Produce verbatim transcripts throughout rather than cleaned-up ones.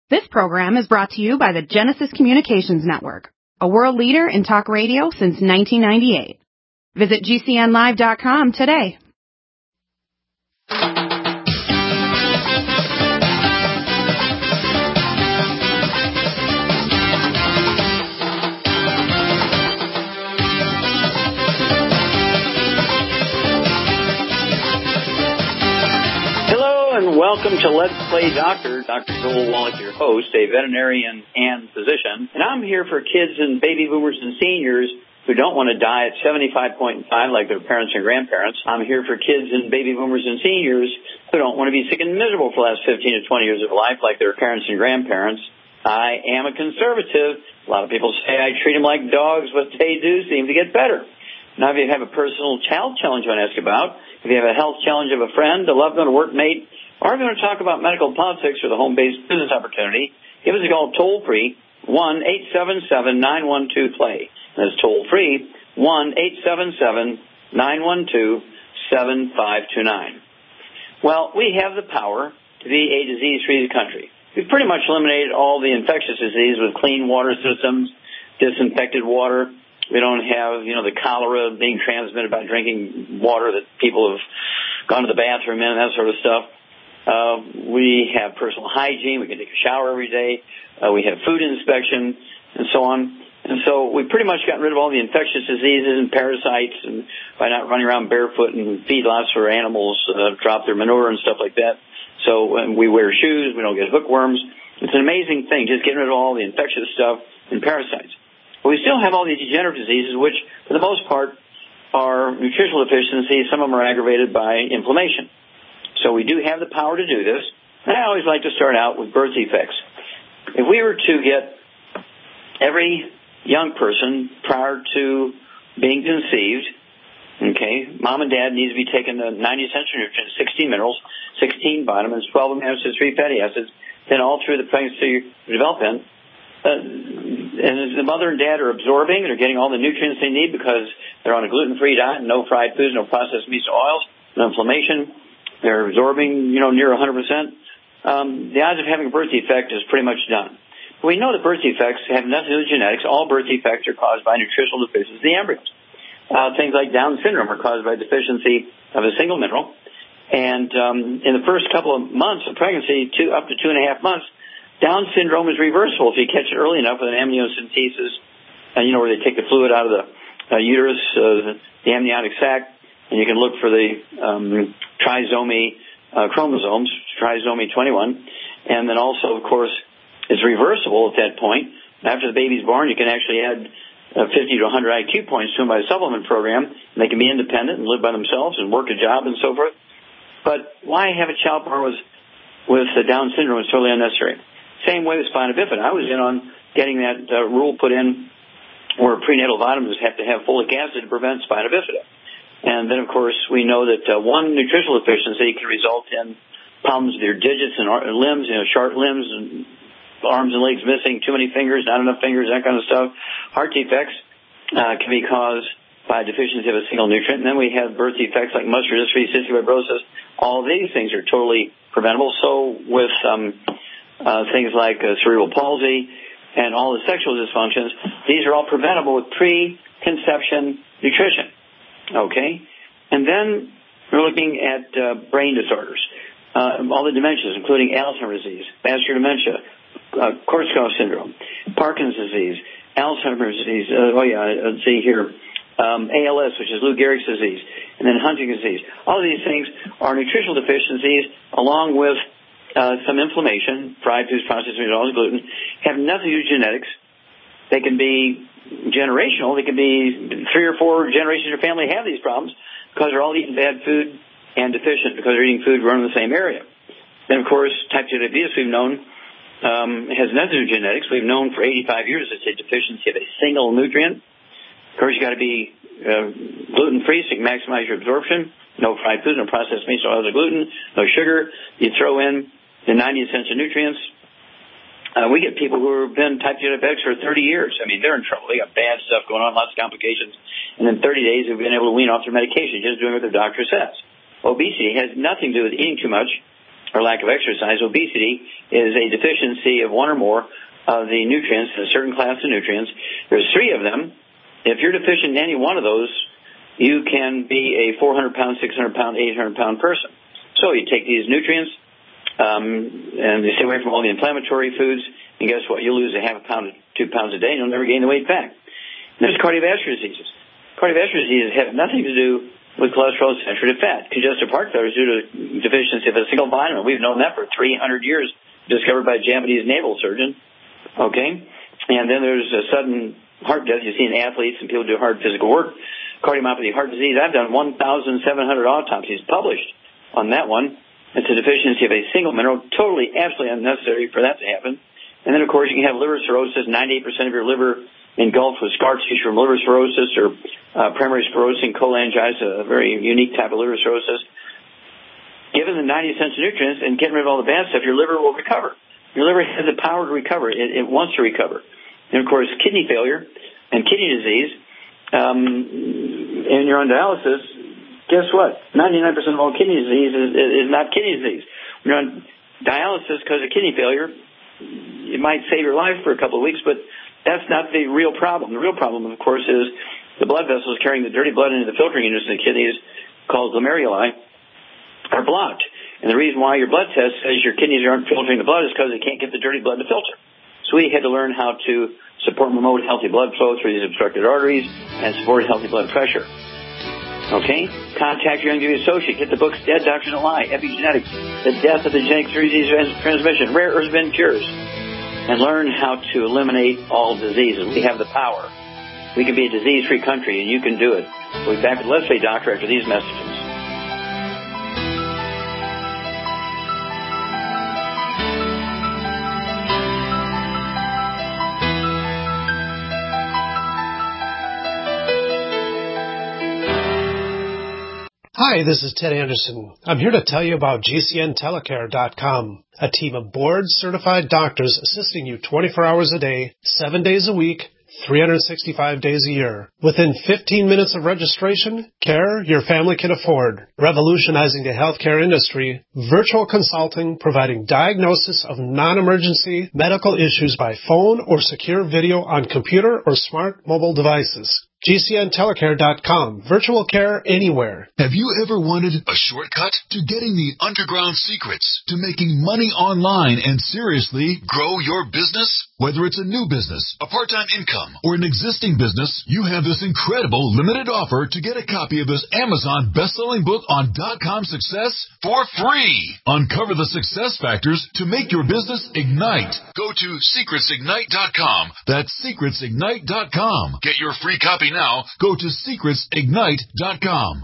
This program is brought to you by the Genesis Communications Network, a world leader in talk radio since nineteen ninety-eight. Visit G C N live dot com today. And welcome to Let's Play Doctor. Doctor Joel Wallach, your host, a veterinarian and physician. And I'm here for kids and baby boomers and seniors who don't want to die at seventy-five point five like their parents and grandparents. I'm here for kids and baby boomers and seniors who don't want to be sick and miserable for the last fifteen to twenty years of life like their parents and grandparents. I am a conservative. A lot of people say I treat them like dogs, but they do seem to get better. Now, if you have a personal health challenge you want to ask about, if you have a health challenge of a friend, a loved one, a workmate, or if you want to talk about medical politics or the home-based business opportunity, give us a call toll-free, one eight seven seven, nine one two, play. That's toll-free, one eight seven seven, nine one two, seven five two nine. Well, we have the power to be a disease-free country. We've pretty much eliminated all the infectious disease with clean water systems, disinfected water. We don't have, you know, the cholera being transmitted by drinking water that people have gone to the bathroom in and that sort of stuff. Uh, we have personal hygiene. We can take a shower every day. Uh, we have food inspection and so on. And so we've pretty much gotten rid of all the infectious diseases and parasites and by not running around barefoot and feedlots where animals uh, drop their manure and stuff like that. So when we wear shoes, we don't get hookworms. It's an amazing thing, just getting rid of all the infectious stuff and parasites. But we still have all these degenerative diseases, which for the most part are nutritional deficiencies. Some of them are aggravated by inflammation. So we do have the power to do this. And I always like to start out with birth defects. If we were to get every young person prior to being conceived, okay, mom and dad need to be taking the ninety essential nutrients, sixteen minerals, sixteen vitamins, twelve amino acids, three fatty acids, then all through the pregnancy development, uh, and the mother and dad are absorbing, they're getting all the nutrients they need because they're on a gluten-free diet, no fried foods, no processed meats or oils, no inflammation. They're absorbing, you know, near one hundred percent. Um, the odds of having a birth defect is pretty much done. But we know that birth defects have nothing to do with genetics. All birth defects are caused by nutritional deficiency of the embryos. Uh, things like Down syndrome are caused by deficiency of a single mineral. And um, in the first couple of months of pregnancy, two, up to two and a half months, Down syndrome is reversible if you catch it early enough with an amniocentesis, uh, you know, where they take the fluid out of the uh, uterus, uh, the amniotic sac, and you can look for the um, trisomy uh, chromosomes, trisomy twenty-one, and then also, of course, it's reversible at that point. After the baby's born, you can actually add uh, fifty to one hundred I Q points to them by a supplement program, and they can be independent and live by themselves and work a job and so forth. But why have a child born with, with uh, Down syndrome is totally unnecessary. Same way with spina bifida. I was in on getting that uh, rule put in where prenatal vitamins have to have folic acid to prevent spina bifida. And then, of course, we know that uh, one nutritional deficiency can result in problems with your digits and ar- limbs, you know, short limbs and arms and legs missing, too many fingers, not enough fingers, that kind of stuff. Heart defects uh, can be caused by a deficiency of a single nutrient. And then we have birth defects like muscular dystrophy, cystic fibrosis. All of these things are totally preventable. So with um, uh, things like uh, cerebral palsy and all the sexual dysfunctions, these are all preventable with pre-conception nutrition. Okay, and then we're looking at uh, brain disorders, uh, all the dementias, including Alzheimer's disease, vascular dementia, uh, Korsakoff syndrome, Parkinson's disease, Alzheimer's disease. Uh, oh yeah, let's see here, um, A L S, which is Lou Gehrig's disease, and then Huntington's disease. All of these things are nutritional deficiencies, along with uh, some inflammation, fried foods, processed foods, all the gluten, have nothing to do with genetics. They can be generational. They can be three or four generations of your family have these problems because they're all eating bad food and deficient because they're eating food grown in the same area. Then, of course, type two diabetes we've known um, has nothing to do with genetics. We've known for eighty-five years it's a deficiency of a single nutrient. Of course, you got to be uh, gluten-free so you can maximize your absorption. No fried foods, no processed meats, no oils or gluten, no sugar. You throw in the ninety essential nutrients. Uh, we get people who have been type two diabetics for thirty years. I mean, they're in trouble. They got bad stuff going on, lots of complications. And in thirty days, they've been able to wean off their medication, just doing what their doctor says. Obesity has nothing to do with eating too much. or lack of exercise. Obesity is a deficiency of one or more of the nutrients, a certain class of nutrients. There's three of them. If you're deficient in any one of those, you can be a four hundred pound, six hundred pound, eight hundred pound person. So you take these nutrients, um, and you stay away from all the inflammatory foods, and guess what? You'll lose a half a pound to two pounds a day, and you'll never gain the weight back. And there's cardiovascular diseases. Cardiovascular diseases have nothing to do with cholesterol and saturated fat. Congestive heart failure is due to deficiency of a single vitamin. We've known that for three hundred years, discovered by a Japanese naval surgeon. Okay? And then there's a sudden heart death you see in athletes and people who do hard physical work. Cardiomyopathy, heart disease. I've done one thousand seven hundred autopsies published on that one. It's a deficiency of a single mineral, totally, absolutely unnecessary for that to happen. And then, of course, you can have liver cirrhosis. ninety-eight percent of your liver engulfed with scar tissue from liver cirrhosis or uh, primary sclerosing cholangitis, a very unique type of liver cirrhosis. Given the ninety essential nutrients and getting rid of all the bad stuff, your liver will recover. Your liver has the power to recover. It, it wants to recover. And, of course, kidney failure and kidney disease, um, and you're on dialysis, guess what? ninety-nine percent of all kidney disease is, is not kidney disease. When you're on dialysis because of kidney failure, it might save your life for a couple of weeks, but that's not the real problem. The real problem, of course, is the blood vessels carrying the dirty blood into the filtering units in the kidneys, called glomeruli, are blocked. And the reason why your blood test says your kidneys aren't filtering the blood is because they can't get the dirty blood to filter. So we had to learn how to support and promote healthy blood flow through these obstructed arteries and support healthy blood pressure. Okay? Contact your Youngevity associate. Get the books Dead Doctors Don't Lie, Epigenetics, The Death of the Genetic Disease Transmission, Rare Earths Ben Cures, and learn how to eliminate all diseases. We have the power. We can be a disease-free country, and you can do it. We'll be back with Leslie Doctor after these messages. Hi, this is Ted Anderson. I'm here to tell you about G C N telecare dot com, a team of board-certified doctors assisting you twenty-four hours a day, seven days a week, three hundred sixty-five days a year. Within fifteen minutes of registration, care your family can afford. Revolutionizing the healthcare industry, virtual consulting providing diagnosis of non-emergency medical issues by phone or secure video on computer or smart mobile devices. G C N telecare dot com. Virtual care anywhere. Have you ever wanted a shortcut to getting the underground secrets to making money online and seriously grow your business? Whether it's a new business, a part-time income, or an existing business, you have this incredible limited offer to get a copy of this Amazon best-selling book on dot-com success for free. Uncover the success factors to make your business ignite. Go to secrets ignite dot com. That's secrets ignite dot com. Get your free copy now. Go to secrets ignite dot com.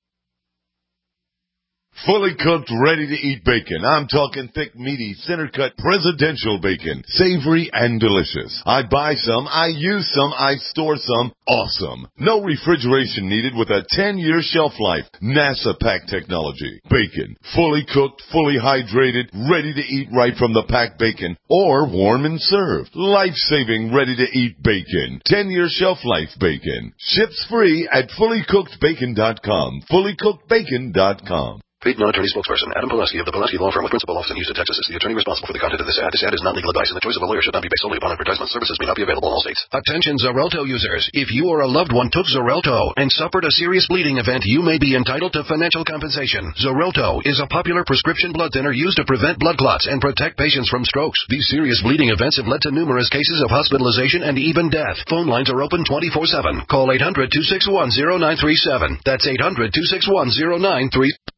Fully cooked, ready-to-eat bacon. I'm talking thick, meaty, center-cut, presidential bacon. Savory and delicious. I buy some, I use some, I store some. Awesome. No refrigeration needed with a ten-year shelf life. NASA pack technology. Bacon. Fully cooked, fully hydrated, ready to eat right from the packed bacon. Or warm and served. Life-saving, ready-to-eat bacon. ten-year shelf life bacon. Ships free at fully cooked bacon dot com. fully cooked bacon dot com. Paid non-attorney spokesperson Adam Pulaski of the Pulaski Law Firm with principal office in Houston, Texas is the attorney responsible for the content of this ad. This ad is not legal advice, and the choice of a lawyer should not be based solely upon advertisement. Services may not be available in all states. Attention Xarelto users. If you or a loved one took Xarelto and suffered a serious bleeding event, you may be entitled to financial compensation. Xarelto is a popular prescription blood thinner used to prevent blood clots and protect patients from strokes. These serious bleeding events have led to numerous cases of hospitalization and even death. Phone lines are open twenty-four seven. Call eight hundred, two six one, zero nine three seven. That's eight hundred, two six one, zero nine three seven.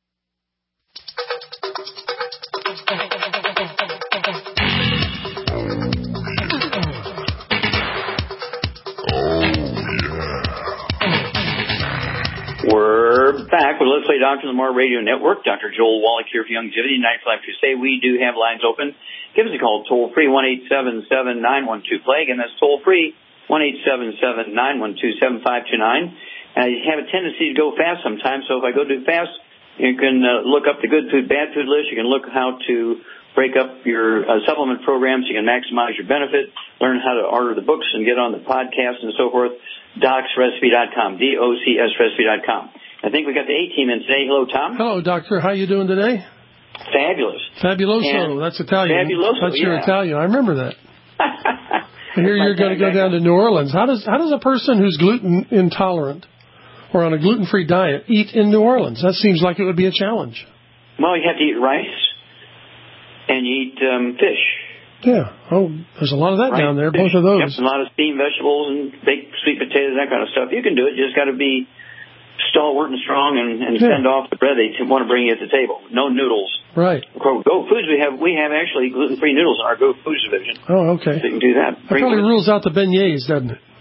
We're back with Leslie Doctor on the More Radio Network. Doctor Joel Wallach here for Youngevity Night Life Crusade. We do have lines open. Give us a call toll free one eight seven seven, nine one two, plague, and that's toll free one eight seven seven, nine one two, seven five two nine. And I have a tendency to go fast sometimes, so if I go too fast, you can uh, look up the good food, bad food list. You can look how to break up your uh, supplement programs. You can maximize your benefit, learn how to order the books and get on the podcast and so forth. docs recipe dot com, D O C S recipe dot com. I think we got the A-team in today. Hello, Tom. Hello, Doctor. How are you doing today? Fabulous. Fabuloso. And that's Italian. Fabuloso, That's your yeah. Italian. I remember that. And here you're going to go down to New Orleans. How does how does a person who's gluten intolerant or on a gluten-free diet eat in New Orleans? That seems like it would be a challenge. Well, you have to eat rice and you eat um, fish. Yeah. Oh, there's a lot of that Right. down there, Fish. both of those. Yep, a lot of steamed vegetables and baked sweet potatoes, that kind of stuff. You can do it. You just got to be stalwart and strong and, and Yeah. send off the bread they want to bring you at the table. No noodles. Right. Of course, Go Foods, we have we have actually gluten-free noodles in our Go Foods division. Oh, okay. So you can do that. That probably rules out the beignets, doesn't it?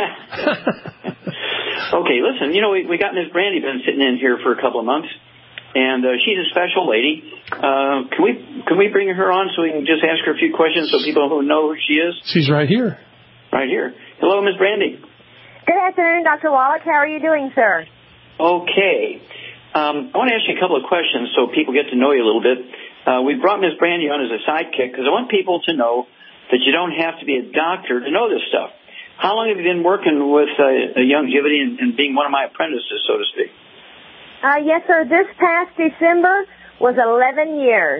Okay, listen, you know, we, we got Miss Brandy been sitting in here for a couple of months, and uh, she's a special lady. Uh, can we can we bring her on so we can just ask her a few questions so people who know who she is? She's right here. Right here. Hello, Miss Brandy. Good afternoon, Doctor Wallach. How are you doing, sir? Okay. Um, I want to ask you a couple of questions so people get to know you a little bit. Uh, we brought Miss Brandy on as a sidekick because I want people to know that you don't have to be a doctor to know this stuff. How long have you been working with uh, longevity and, and being one of my apprentices, so to speak? Uh, yes, sir. This past December was eleven years.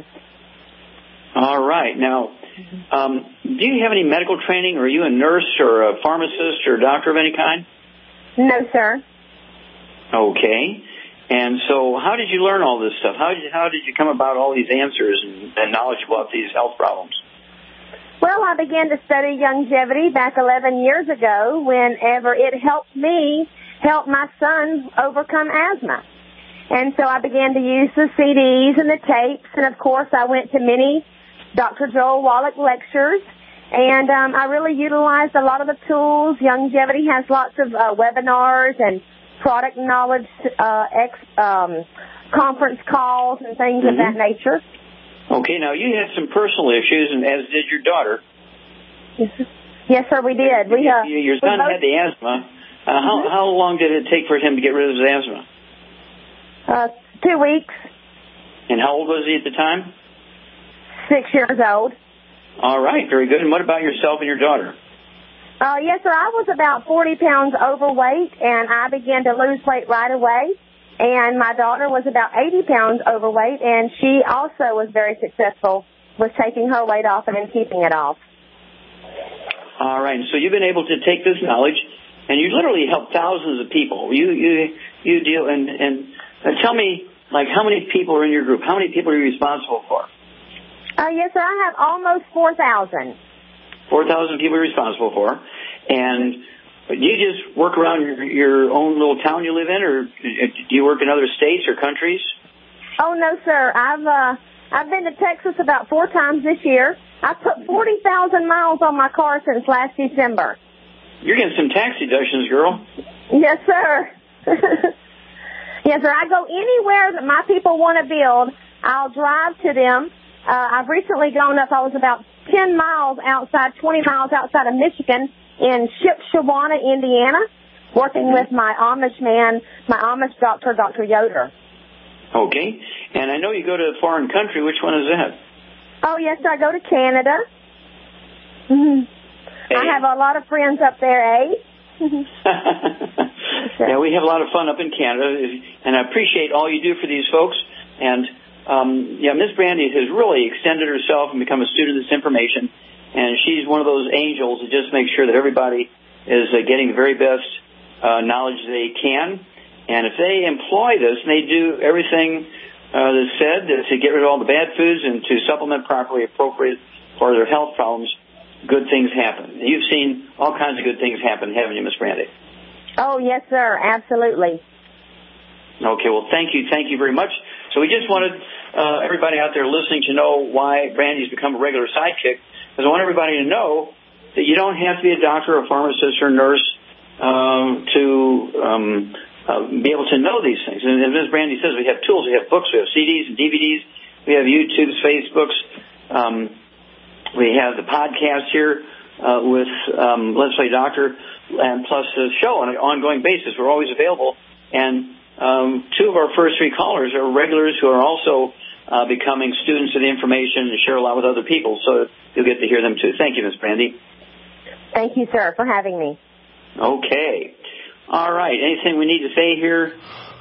All right. Now, um, do you have any medical training? Or are you a nurse or a pharmacist or a doctor of any kind? No, sir. Okay. And so how did you learn all this stuff? How did you, how did you come about all these answers and, and knowledge about these health problems? Well, I began to study longevity back eleven years ago whenever it helped me help my son overcome asthma. And so I began to use the C Ds and the tapes, and of course I went to many Doctor Joel Wallach lectures, and um, I really utilized a lot of the tools. Longevity has lots of uh, webinars and product knowledge uh, ex, um, conference calls and things mm-hmm. of that nature. Okay, now you had some personal issues, and as did your daughter. Yes, sir, yes, sir we did. We uh, Your son both... had the asthma. Uh, how, mm-hmm. how long did it take for him to get rid of his asthma? Uh, two weeks. And how old was he at the time? Six years old. All right, very good. And what about yourself and your daughter? Uh, yes, sir. I was about forty pounds overweight, and I began to lose weight right away. And my daughter was about eighty pounds overweight, and she also was very successful with taking her weight off and then keeping it off. All right. So you've been able to take this knowledge, and you literally help thousands of people. You you you deal and and uh, tell me, like, how many people are in your group? How many people are you responsible for? Uh, yes, sir. I have almost four thousand. Four thousand people you're responsible for, and. Do you just work around your, your own little town you live in, or do you work in other states or countries? Oh, no, sir. I've uh, I've been to Texas about four times this year. I've put forty thousand miles on my car since last December. You're getting some tax deductions, girl. Yes, sir. Yes, sir. I go anywhere that my people want to build. I'll drive to them. Uh, I've recently gone up. I was about ten miles outside, twenty miles outside of Michigan, in Shipshewana, Indiana, working with my Amish man, my Amish doctor, Doctor Yoder. Okay. And I know you go to a foreign country. Which one is that? Oh, yes, I go to Canada. Mm-hmm. Hey. I have a lot of friends up there, eh? Yeah, we have a lot of fun up in Canada, and I appreciate all you do for these folks. And, um, yeah, Miss Brandy has really extended herself and become a student of this information. And she's one of those angels that just makes sure that everybody is uh, getting the very best uh, knowledge they can. And if they employ this and they do everything uh, that's said to get rid of all the bad foods and to supplement properly appropriate for their health problems, good things happen. You've seen all kinds of good things happen, haven't you, Miss Brandy? Oh, yes, sir. Absolutely. Okay, well, thank you. Thank you very much. So we just wanted uh, everybody out there listening to know why Brandy's become a regular sidekick. Because I want everybody to know that you don't have to be a doctor or a pharmacist or a nurse um, to um, uh, be able to know these things. And as Miz Brandy says, we have tools, we have books, we have C Ds and D V Ds, we have YouTubes, Facebooks, um, we have the podcast here uh, with um, Let's Play Doctor, and plus the show on an ongoing basis. We're always available. And um, two of our first three callers are regulars who are also Uh, becoming students of the information and share a lot with other people, so you'll get to hear them too. Thank you, Miss Brandy. Thank you, sir, for having me. Okay. All right. Anything we need to say here to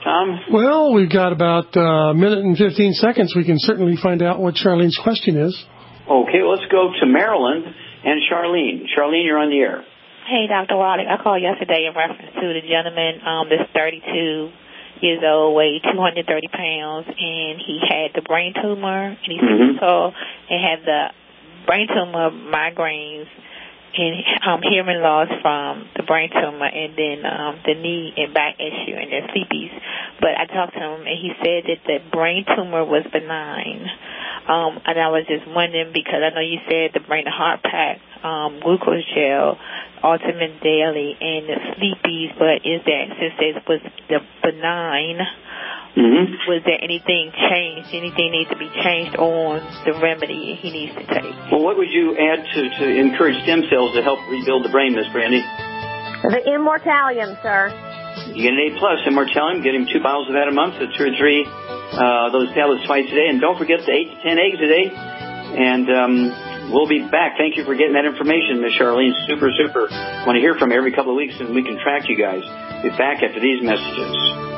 Tom? Well, we've got about a minute and fifteen seconds. We can certainly find out what Charlene's question is. Okay, let's go to Maryland and Charlene. Charlene, you're on the air. Hey, Doctor Wallach. I called yesterday in reference to the gentleman um, that's thirty-two years old, weighed two hundred thirty pounds, and he had the brain tumor, and he's mm-hmm. tall, and had the brain tumor, migraines, and um, hearing loss from the brain tumor, and then um, the knee and back issue, and then sleepies. But I talked to him, and he said that the brain tumor was benign. Um, and I was just wondering, because I know you said the brain and heart pack, um, glucose gel, Ultimate Daily, and the sleepies, but is there, since it was the benign, mm-hmm. was there anything changed, anything needs to be changed on the remedy he needs to take? Well, what would you add to, to encourage stem cells to help rebuild the brain, Miss Brandy? The Immortalium, sir. You get an A plus Immortalium. Get him two bottles of that a month, so two or three uh, those tablets twice a day, and don't forget the eight to ten eggs a day. And um, we'll be back. Thank you for getting that information, Miss Charlene. Super, super. Want to hear from you every couple of weeks, and we can track you guys. Be back after these messages.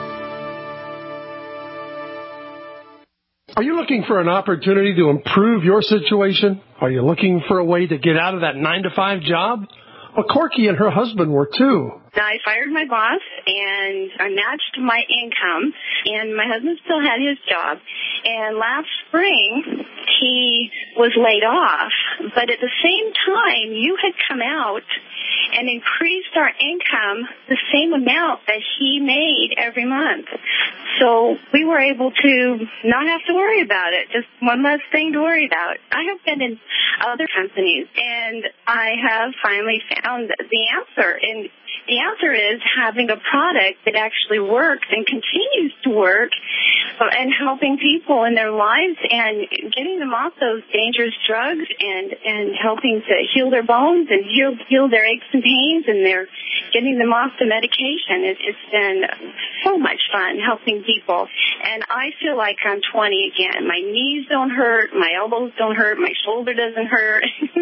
Are you looking for an opportunity to improve your situation? Are you looking for a way to get out of that nine to five job? Well, Corky and her husband were too. I fired my boss, and I matched my income, and my husband still had his job. And last spring, he was laid off. But at the same time, you had come out and increased our income the same amount that he made every month. So we were able to not have to worry about it, just one less thing to worry about. I have been in other companies, and I have finally found the answer. And the answer is having a product that actually works and continues to work, and helping people in their lives and getting them off those dangerous drugs, and, and helping to heal their bones and heal, heal their aches and pains, and they're getting them off the medication. It, it's been so much fun helping people. And I feel like I'm twenty again. My knees don't hurt. My elbows don't hurt. My shoulder doesn't hurt.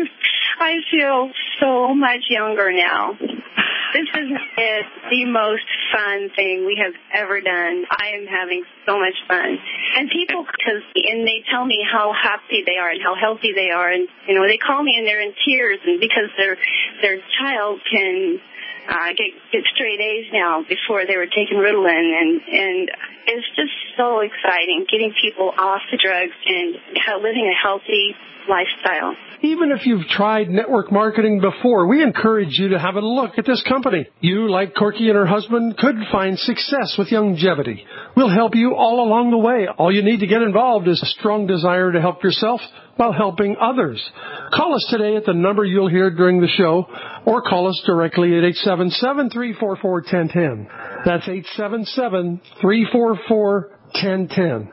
I feel so much younger now. This is the most fun thing we have ever done. I am having so much fun. And people, because, and they tell me how happy they are and how healthy they are. And, you know, they call me and they're in tears, and because their their child can uh, get, get straight A's now before they were taking Ritalin. And, and it's just so exciting getting people off the drugs and living a healthy lifestyle. Even if you've tried network marketing before, we encourage you to have a look at this company. You, like Corky and her husband, could find success with Youngevity. We'll help you all along the way. All you need to get involved is a strong desire to help yourself while helping others. Call us today at the number you'll hear during the show, or call us directly at eight seven seven, three four four, one zero one zero. That's eight seven seven, three four four, one zero one zero.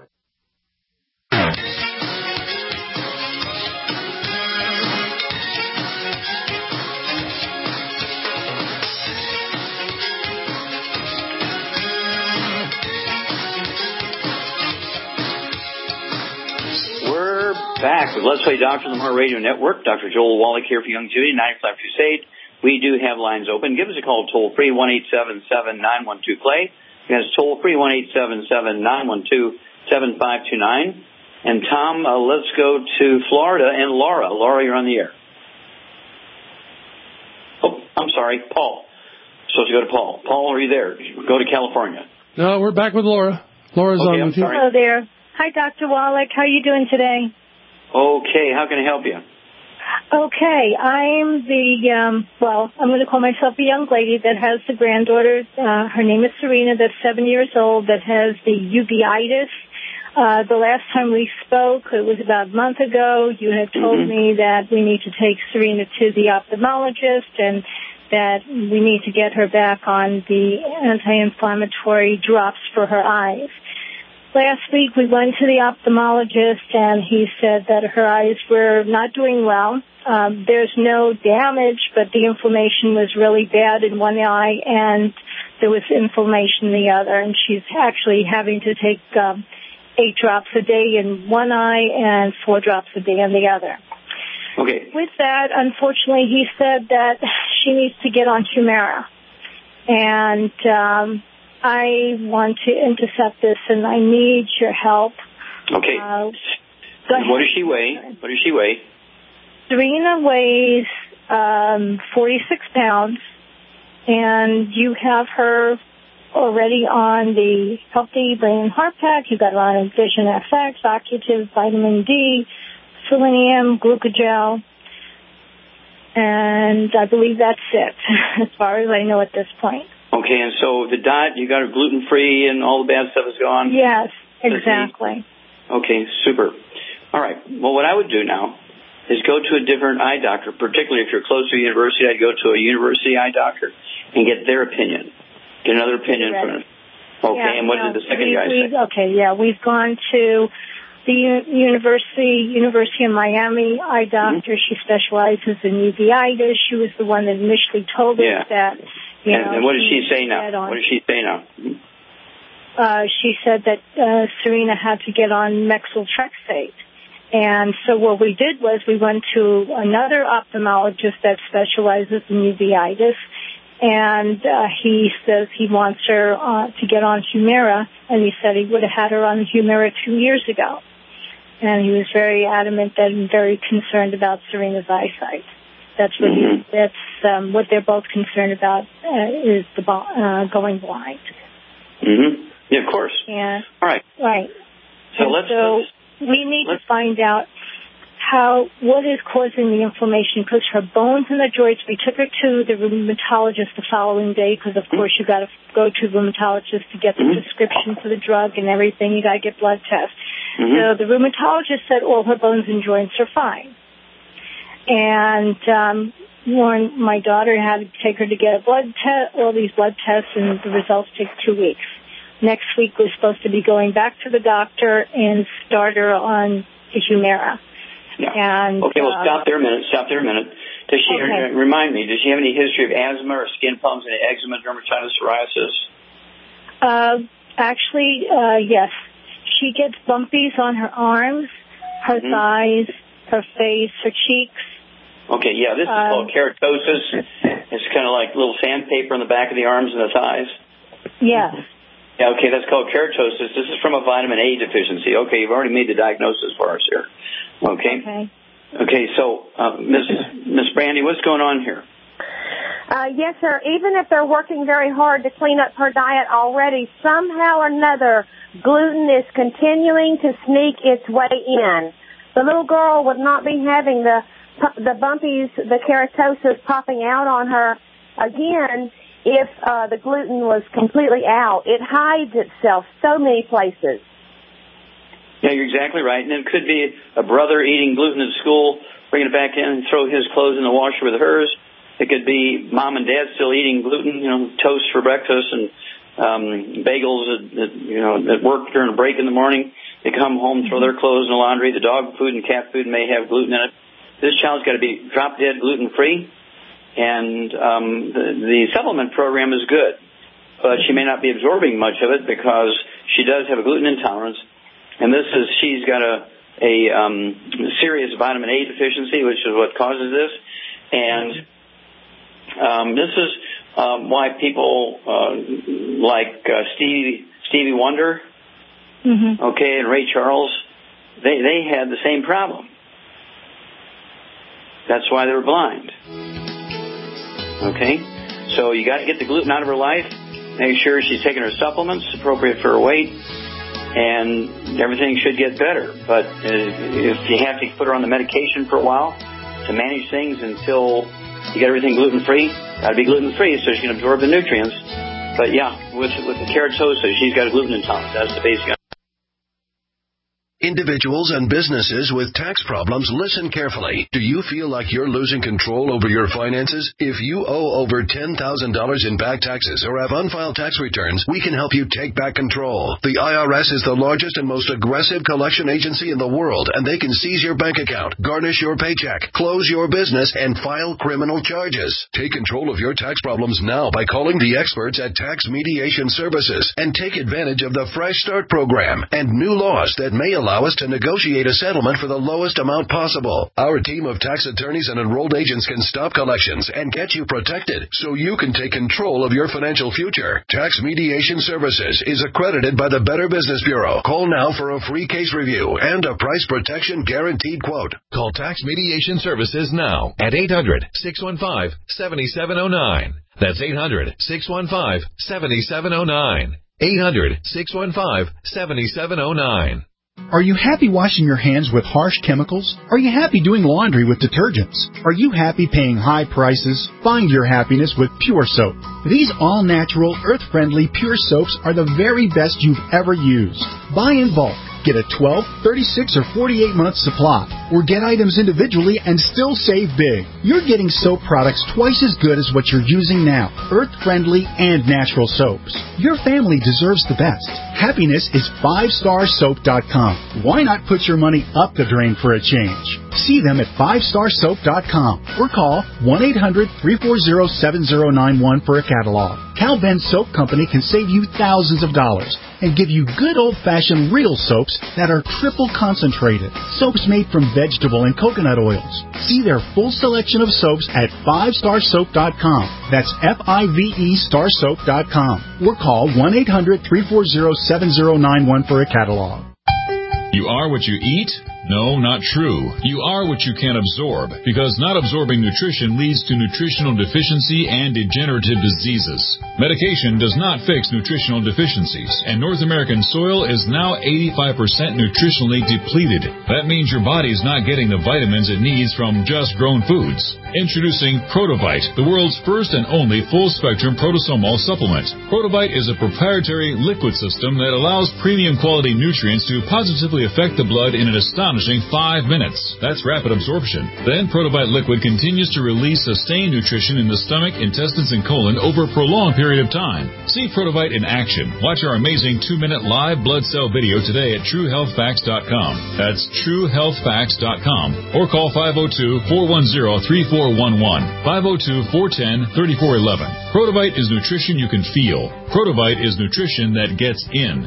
Back with Let's Play Doctor on the Heart Radio Network. Doctor Joel Wallach here for Youngevity, ninety-five Crusade. We do have lines open. Give us a call toll-free, one eight seven seven, nine one two, play. That's toll-free, one eight seven seven, nine one two, seven five two nine. And, Tom, uh, let's go to Florida and Laura. Laura, you're on the air. Oh, I'm sorry, Paul. Supposed to go to Paul. Paul, are you there? Go to California. No, we're back with Laura. Laura's okay, on I'm with you. sorry. Hello there. Hi, Doctor Wallach. How are you doing today? Okay, how can I help you? Okay, I'm the, um, well, I'm going to call myself a young lady that has the granddaughter. Uh, her name is Serena, that's seven years old, that has the uveitis. Uh, the last time we spoke, it was about a month ago, you had told mm-hmm. me that we need to take Serena to the ophthalmologist and that we need to get her back on the anti-inflammatory drops for her eyes. Last week we went to the ophthalmologist, and he said that her eyes were not doing well. Um, there's no damage, but the inflammation was really bad in one eye, and there was inflammation in the other. And she's actually having to take um, eight drops a day in one eye and four drops a day in the other. Okay. With that, unfortunately, he said that she needs to get on Humira. And um I want to intercept this, and I need your help. Okay. Uh, what does she weigh? What does she weigh? Serena weighs um, forty-six pounds, and you have her already on the Healthy Brain and Heart Pack. You got her on Vision F X, Occutive, Vitamin D, Selenium, Glucogel, and I believe that's it, as far as I know at this point. Okay, and so the diet, you got her gluten-free and all the bad stuff is gone? Yes, exactly. Okay, super. All right. Well, what I would do now is go to a different eye doctor, particularly if you're close to a university. I'd go to a university eye doctor and get their opinion, get another opinion from them. Okay, yeah, and what no, did the second we, guy say? Okay, yeah, we've gone to the u- university, University of Miami eye doctor. Mm-hmm. She specializes in uveitis. She was the one that initially told us yeah. that. You and, know, and what did she say now? What did she say now? Mm-hmm. Uh, she said that uh, Serena had to get on methotrexate. And so what we did was we went to another ophthalmologist that specializes in uveitis, and uh, he says he wants her uh, to get on Humira, and he said he would have had her on Humira two years ago. And he was very adamant that and very concerned about Serena's eyesight. That's what mm-hmm. he, that's um, what they're both concerned about uh, is the uh, going blind. Mm-hmm. Yeah, of course. Yeah. All right. Right. So and let's. So let's we need let's, to find out how what is causing the inflammation, because her bones and the joints. We took her to the rheumatologist the following day, because of mm-hmm. course you got to go to the rheumatologist to get the mm-hmm. prescription for the drug and everything. You got to get blood tests. Mm-hmm. So the rheumatologist said all her bones and joints are fine. And um, Lauren, my daughter, had to take her to get a blood test, all these blood tests, and the results take two weeks. Next week we're supposed to be going back to the doctor and start her on the Humira. Yeah. And, okay, well, uh, stop there a minute. Stop there a minute. Does she okay. remind me? Does she have any history of asthma or skin problems, any eczema, dermatitis, psoriasis? Uh, actually, uh, yes. She gets bumpies on her arms, her mm-hmm. thighs, her face, her cheeks. Okay, yeah, this is um, called keratosis. It's kind of like little sandpaper on the back of the arms and the thighs. Yes. Yeah, okay, that's called keratosis. This is from a vitamin A deficiency. Okay, you've already made the diagnosis for us here. Okay. Okay. Okay, so uh, Miss Miss Brandy, what's going on here? Uh, yes, sir. Even if they're working very hard to clean up her diet already, somehow or another, gluten is continuing to sneak its way in. The little girl would not be having the the bumpies, the keratosis popping out on her again if uh, the gluten was completely out. It hides itself so many places. Yeah, you're exactly right. And it could be a brother eating gluten at school, bringing it back in and throw his clothes in the washer with hers. It could be mom and dad still eating gluten, you know, toast for breakfast and um, bagels at, at, you know, at work during a break in the morning. They come home, throw their clothes in the laundry. The dog food and cat food may have gluten in it. This child's got to be drop-dead gluten-free. And um, the, the supplement program is good. But she may not be absorbing much of it because she does have a gluten intolerance. And this is, she's got a, a um, serious vitamin A deficiency, which is what causes this. And um, this is um, why people uh, like uh, Stevie, Stevie Wonder, mm-hmm. okay, and Ray Charles, they, they had the same problem. That's why they were blind. Okay? So you got to get the gluten out of her life. Make sure she's taking her supplements appropriate for her weight. And everything should get better. But uh, if you have to put her on the medication for a while to manage things until you get everything gluten-free, got to be gluten-free so she can absorb the nutrients. But yeah, with, with the keratosis, she's got a gluten intolerance. That's the basic. Individuals and businesses with tax problems, listen carefully. Do you feel like you're losing control over your finances? If you owe over ten thousand dollars in back taxes or have unfiled tax returns, we can help you take back control. The I R S is the largest and most aggressive collection agency in the world, and they can seize your bank account, garnish your paycheck, close your business, and file criminal charges. Take control of your tax problems now by calling the experts at Tax Mediation Services and take advantage of the Fresh Start program and new laws that may allow allow us to negotiate a settlement for the lowest amount possible. Our team of tax attorneys and enrolled agents can stop collections and get you protected so you can take control of your financial future. Tax Mediation Services is accredited by the Better Business Bureau. Call now for a free case review and a price protection guaranteed quote. Call Tax Mediation Services now at eight hundred, six one five, seven seven zero nine. That's eight hundred, six one five, seven seven zero nine. eight hundred, six one five, seven seven zero nine. Are you happy washing your hands with harsh chemicals? Are you happy doing laundry with detergents? Are you happy paying high prices? Find your happiness with Pure Soap. These all-natural, earth-friendly Pure Soaps are the very best you've ever used. Buy in bulk. Get a twelve, thirty-six, or forty-eight month supply, or get items individually and still save big. You're getting soap products twice as good as what you're using now. Earth-friendly and natural soaps. Your family deserves the best. Happiness is five star soap dot com. Why not put your money up the drain for a change? See them at five star soap dot com or call one eight hundred, three four zero, seven zero nine one for a catalog. Cal Ben Soap Company can save you thousands of dollars and give you good old-fashioned real soaps that are triple concentrated. Soaps made from vegetable and coconut oils. See their full selection of soaps at five star soap dot com. That's F I V E star soap dot com. Or call one eight hundred, three four zero, seven zero nine one for a catalog. You are what you eat? No, not true. You are what you can absorb, because not absorbing nutrition leads to nutritional deficiency and degenerative diseases. Medication does not fix nutritional deficiencies, and North American soil is now eighty-five percent nutritionally depleted. That means your body is not getting the vitamins it needs from just grown foods. Introducing Protovite, the world's first and only full-spectrum protosomal supplement. Protovite is a proprietary liquid system that allows premium quality nutrients to positively affect the blood in an astonishing five minutes. That's rapid absorption. Then Protovite liquid continues to release sustained nutrition in the stomach, intestines, and colon over a prolonged period of time. See Protovite in action. Watch our amazing two-minute live blood cell video today at true health facts dot com. That's true health facts dot com. Or call five oh two, four one zero, three four one one, five oh two, four one zero, three four one one. Protovite is nutrition you can feel. Protovite is nutrition that gets in.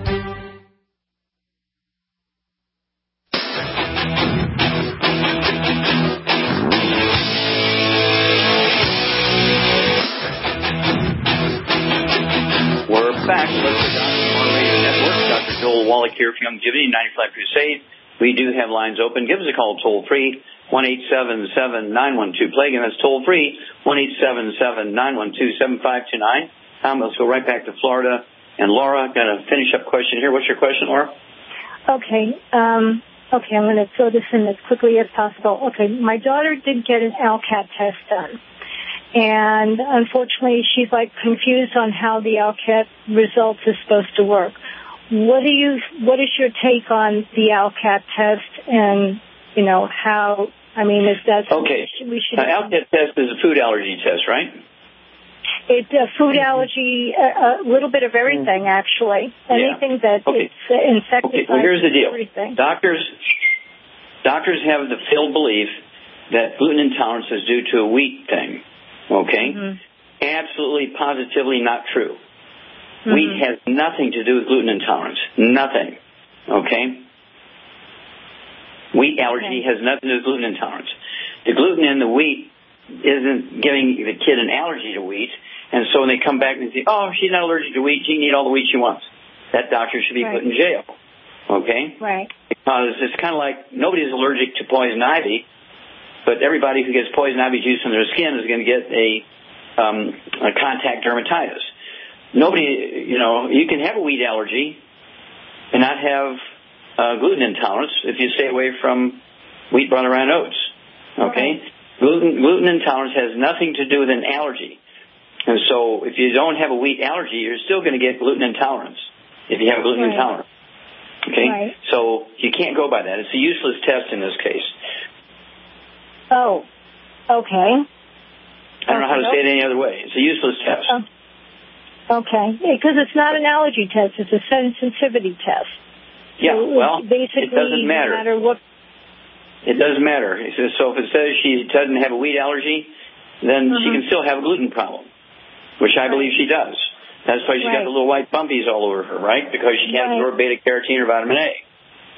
Back, let's go down to the Radio Network. Doctor Joel Wallach here for Youngevity, ninety-five Crusade. We do have lines open. Give us a call toll free, one eight seven seven, nine one two, play. Again, that's toll free, one eight seven seven, nine one two, seven five two nine. Um, let's go right back to Florida. And Laura, got a finish up question here. What's your question, Laura? Okay. Um, okay, I'm going to throw this in as quickly as possible. Okay, my daughter did get an LCAT test done. And unfortunately, she's like confused on how the LCAT results is supposed to work. What do you? What is your take on the LCAT test? And you know how? I mean, is that okay? We should. Uh, LCAT test is a food allergy test, right? It's a food allergy, a, a little bit of everything, actually. Anything yeah. that okay. it's uh, insecticides. Okay. Well, here's the deal. Everything. Doctors, doctors have the filled belief that gluten intolerance is due to a wheat thing. Okay? Mm-hmm. Absolutely, positively not true. Mm-hmm. Wheat has nothing to do with gluten intolerance. Nothing. Okay? Wheat allergy okay. has nothing to do with gluten intolerance. The gluten in the wheat isn't giving the kid an allergy to wheat, and so when they come back and say, oh, she's not allergic to wheat, she can eat all the wheat she wants. That doctor should be right. put in jail. Okay? Right. Because it's kind of like nobody's allergic to poison ivy, but everybody who gets poison ivy juice in their skin is going to get a, um, a contact dermatitis. Nobody, you know, you can have a wheat allergy and not have uh, gluten intolerance if you stay away from wheat, bran, and oats. Okay? Right. Gluten, gluten intolerance has nothing to do with an allergy. And so if you don't have a wheat allergy, you're still going to get gluten intolerance if you have gluten right. intolerance. Okay? Right. So you can't go by that. It's a useless test in this case. Oh, okay. I don't know how to say it any other way. It's a useless test. Uh, okay. Because it's not an allergy test. It's a sensitivity test. Yeah, so well, basically, it doesn't matter. No matter what. It doesn't matter. So if it says she doesn't have a wheat allergy, then uh-huh. she can still have a gluten problem, which I right. believe she does. That's why she's right. got the little white bumpies all over her, right? Because she can't right. absorb beta-carotene or vitamin A.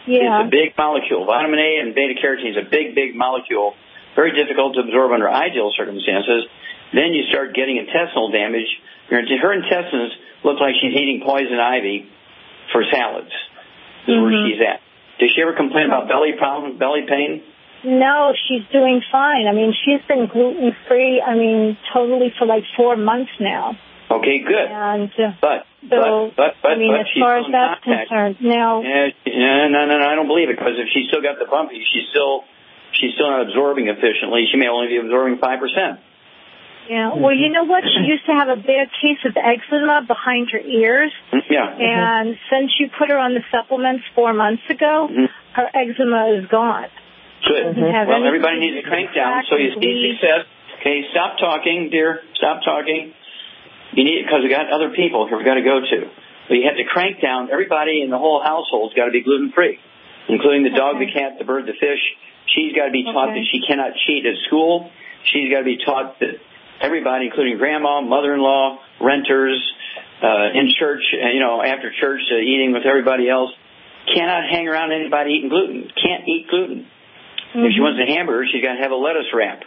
Yeah. It's a big molecule. Vitamin A and beta-carotene is a big, big molecule, very difficult to absorb under ideal circumstances. Then you start getting intestinal damage. Her intestines look like she's eating poison ivy for salads. This is mm-hmm. where she's at. Does she ever complain about belly problems, belly pain? No, she's doing fine. I mean, she's been gluten-free, I mean, totally for like four months now. Okay, good. And, uh, but, so, but, but, but, I mean, but as far as that's concerned, now... Yeah, no, no, no, I don't believe it, because if she's still got the bumpy, she's still, she's still not absorbing efficiently. She may only be absorbing five percent. Yeah, well, you know what? She used to have a bad case of eczema behind her ears. Yeah. And since you put her on the supplements four months ago, mm-hmm. her eczema is gone. Good. Mm-hmm. Well, everybody needs to crank down so you see success. Okay, stop talking, dear. Stop talking. You need, because we got other people here we got to go to. But you have to crank down. Everybody in the whole household's got to be gluten-free, including the dog, okay. the cat, the bird, the fish. She's got to be taught okay. that she cannot cheat at school. She's got to be taught that everybody, including grandma, mother-in-law, renters, uh, in church, uh, you know, after church, uh, eating with everybody else, cannot hang around anybody eating gluten. Can't eat gluten. Mm-hmm. If she wants a hamburger, she's got to have a lettuce wrap.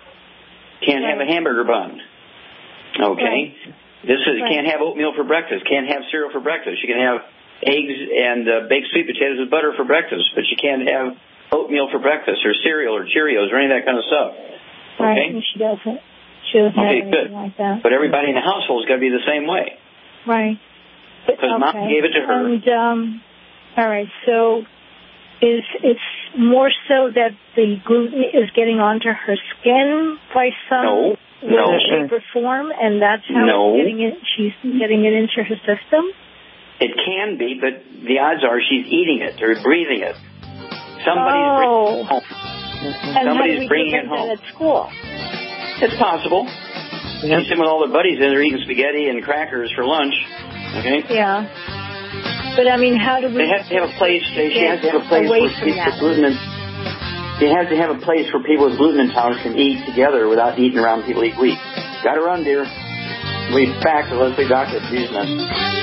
Can't right. have a hamburger bun. Okay? Right. This is right. Can't have oatmeal for breakfast. Can't have cereal for breakfast. She can have eggs and uh, baked sweet potatoes with butter for breakfast, but she can't have oatmeal for breakfast or cereal or Cheerios or any of that kind of stuff. Okay? Right, and she doesn't. She doesn't okay, have good. Like that. But everybody in the household's got to be the same way. Right. Because okay. Mom gave it to her. And, um, all right, so is it's more so that the gluten is getting onto her skin by some no. way, no. shape, or form, and that's how no. it's getting it, she's getting it into her system? It can be, but the odds are she's eating it or breathing it. Somebody's oh. bringing it home. And Somebody's how do we bringing it prevent home. That at school? It's possible. Yeah. She's sitting with all their buddies and they're eating spaghetti and crackers for lunch. Okay? Yeah. But, I mean, how do we... They have to have a place... They, she has to have a place where people with gluten... And, they have to have a place where people with gluten intolerance can eat together without eating around people eat wheat. Gotta run, dear. We'll be back to Leslie Doctor Business.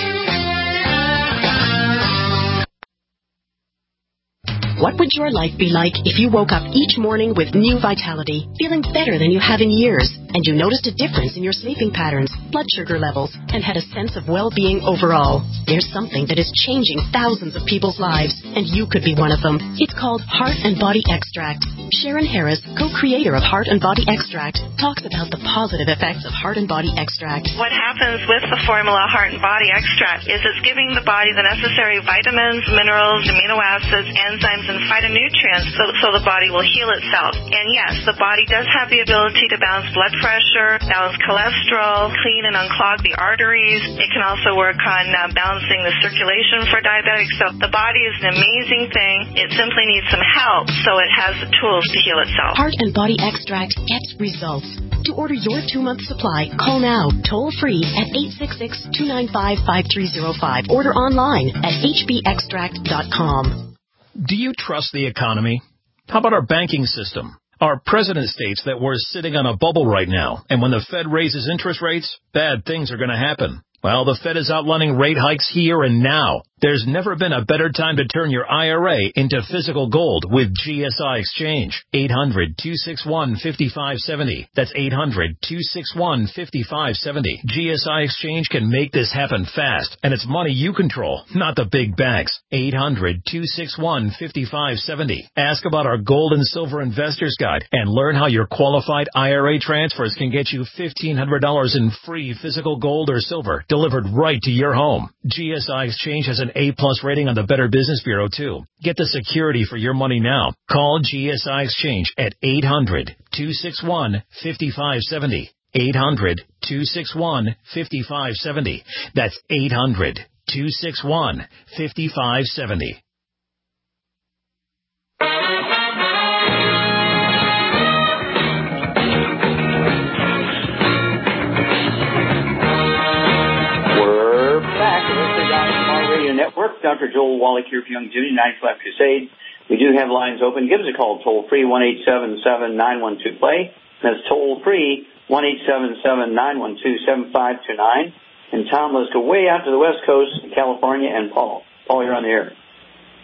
What would your life be like if you woke up each morning with new vitality, feeling better than you have in years, and you noticed a difference in your sleeping patterns, blood sugar levels, and had a sense of well-being overall? There's something that is changing thousands of people's lives, and you could be one of them. It's called Heart and Body Extract. Sharon Harris, co-creator of Heart and Body Extract, talks about the positive effects of Heart and Body Extract. What happens with the formula Heart and Body Extract is it's giving the body the necessary vitamins, minerals, amino acids, enzymes, and phytonutrients so, so the body will heal itself. And yes, the body does have the ability to balance blood pressure, balance cholesterol, clean and unclog the arteries. It can also work on uh, balancing the circulation for diabetics. So the body is an amazing thing. It simply needs some help so it has the tools to heal itself. Heart and Body Extract gets results. To order your two-month supply, call now, toll-free at eight six six, two nine five, five three zero five. Order online at h b extract dot com. Do you trust the economy? How about our banking system? Our president states that we're sitting on a bubble right now, and when the Fed raises interest rates, bad things are going to happen. Well, the Fed is outlining rate hikes here and now. There's never been a better time to turn your I R A into physical gold with G S I Exchange. eight hundred, two six one, five five seven zero. That's eight hundred, two six one, five five seven zero. G S I Exchange can make this happen fast, and it's money you control, not the big banks. eight hundred, two six one, five five seven zero. Ask about our Gold and Silver Investors Guide and learn how your qualified I R A transfers can get you fifteen hundred dollars in free physical gold or silver delivered right to your home. G S I Exchange has an A-plus rating on the Better Business Bureau, too. Get the security for your money now. Call G S I Exchange at eight hundred, two six one, five five seven zero. eight hundred, two six one, five five seven zero. That's eight hundred, two six one, five five seven zero. Network. Doctor Joel Wallach here for Young Judy, Ninth Left Crusade. We do have lines open. Give us a call, toll free, one eight seven seven, nine one two, play. That's toll free, one eight seven seven, nine one two, seven five two nine. And Tom, let's go way out to the West Coast, California, and Paul. Paul, you're on the air.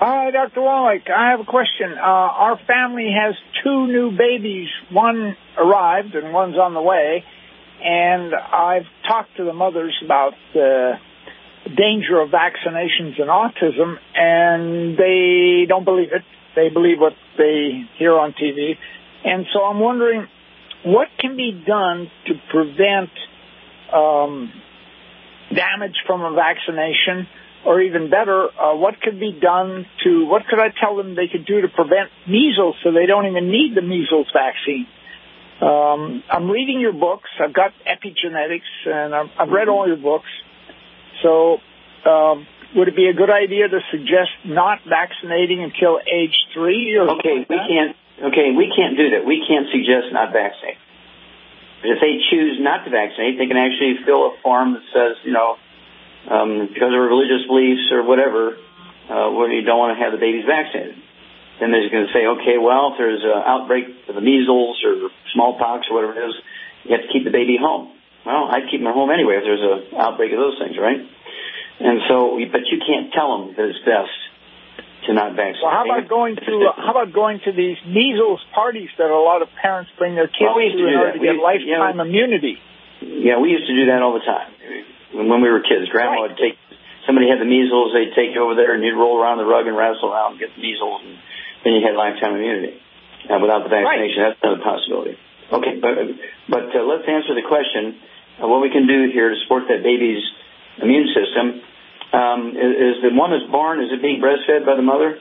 Hi, Doctor Wallach. I have a question. Uh, our family has two new babies. One arrived and one's on the way. And I've talked to the mothers about the danger of vaccinations and autism, and they don't believe it. They believe what they hear on T V. And so I'm wondering, what can be done to prevent um, damage from a vaccination? Or even better, uh, what could be done to, what could I tell them they could do to prevent measles so they don't even need the measles vaccine? Um, I'm reading your books. I've got epigenetics, and I've, I've read all your books. So um, would it be a good idea to suggest not vaccinating until age three? Or okay, like we can't. Okay, we can't do that. We can't suggest not vaccinate. But if they choose not to vaccinate, they can actually fill a form that says, you know, um, because of religious beliefs or whatever, uh, where you don't want to have the babies vaccinated. Then they're going to say, okay, well, if there's an outbreak of the measles or smallpox or whatever it is, you have to keep the baby home. Well, I'd keep them at home anyway if there's an outbreak of those things, right? And so, but you can't tell them that it's best to not vaccinate. Well, how about going to uh, how about going to these measles parties that a lot of parents bring their kids well, we used to to in do order that. to get we, lifetime yeah, immunity? Yeah, we used to do that all the time when we were kids. Grandma right. would take somebody had the measles, they'd take you over there and you'd roll around the rug and wrestle around and get the measles, and then you had lifetime immunity. Uh, without the vaccination, right. That's another possibility. Okay, but but uh, let's answer the question. Uh, what we can do here to support that baby's immune system. Um, is, is the one that's born, is it being breastfed by the mother?